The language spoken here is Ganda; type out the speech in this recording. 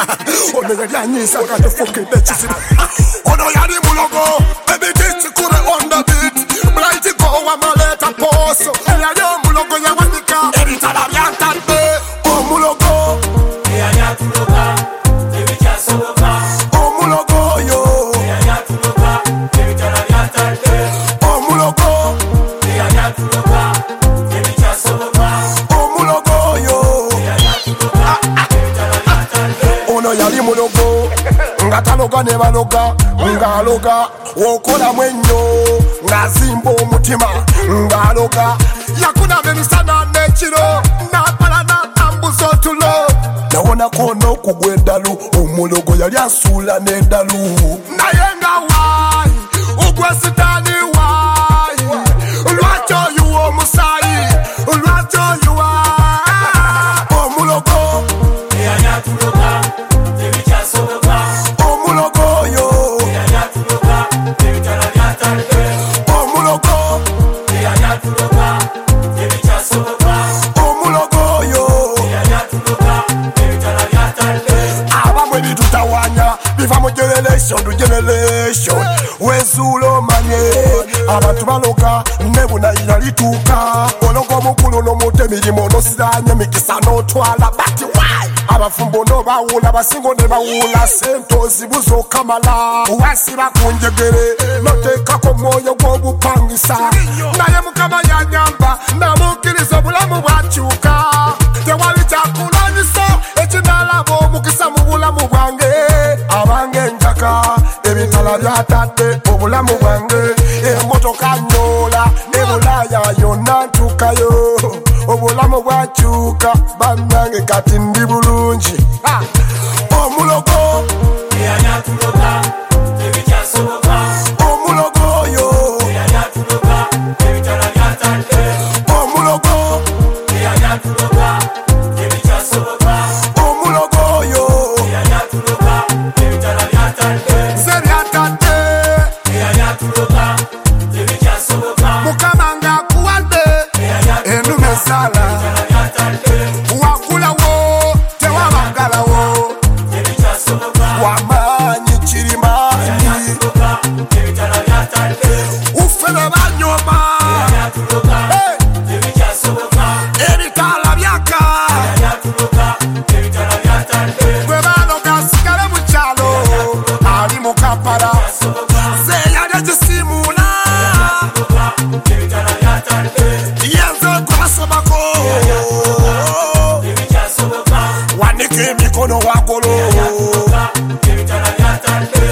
Ono yali anyisa kati fukidde ekizibu. Ono yali mulogo ebititi kule on the beat. Blight go wamaleta poso. Eyali omulogo yawanika ebitala byantadde. Omulogo eyali atuloga ebikyasoboka. Omulogo yo eyali atuloga ebitala byantadde. Omulogo eyali atuloga ebikyasoboka. Omulogo yo eyali atuloga ebitala byantadde. ono yali mulogo nga taloga ne baloga ng'aloga wokolamu ennyo ng'azimba omutima ng'aloga yakunaba emisana n'ekiro n'apala n'atambuza otulo nawonako n'okugwa eddalu omulogo yali asuula n'eddalu naye nga waayi ogwesitaani waayi lwaki oyuwa omusaayi lwaki oyuwa omulogo eyali atuloga ebikyasoboka. omulogo yo eyali atuloga ebitala byantadde. omulogo eyali atuloga ebikyasoboka. omulogo yo eyali atuloga ebitala byantadde. abamu ebitutawanya biva mu generation to generation wensuula omanye abantu baloga ne bunayira lituuka ologa omukulu n'omuta emirimu onosiranya emikisa n'otwala bati wai abafumbo n'obawula basingo ne bawula sente ozibuza okamala wasiba ku njegere noteekako mwoyo gw'obupangisa naye mukama yanyamba namukkiriza obulamu bwakyuka tewali kyakulwanyisa ekinaalaba omukisa mu bulamu bwange abange njaka ebitala byatadde obulamu bwange emotoka nyola ebulaaya yonna ntuukayo obulamu bwakyuka bannange kati ndi bulungi omulogo eyali atuloga ebikyasoboka. omulogo oyo eyali atuloga ebitala byantadde. omulogo eyali atuloga ebikyasoboka. omulogo oyo eyali atuloga ebitala byantadde. ze byatadde eyali atuloga ebikyasoboka. mukama ng'akuwadde ennume ezaala ebitala byantadde. wagulawo tewabagalawo ebikyasoboka. wamaanyi kirimaanyi atuloga ebitala byantadde. uffe be banyoma eyali atuloga ebikyasoboka. ebitaala byaka eyali atuloga ebitala byantadde. gwe baloga asigale mu kyalo ali mu kampala ze yali agisiimuula ebitala byantadde. yenze kubasomako ebikyasoboka. wanika emikono wagolo ebitala byantadde.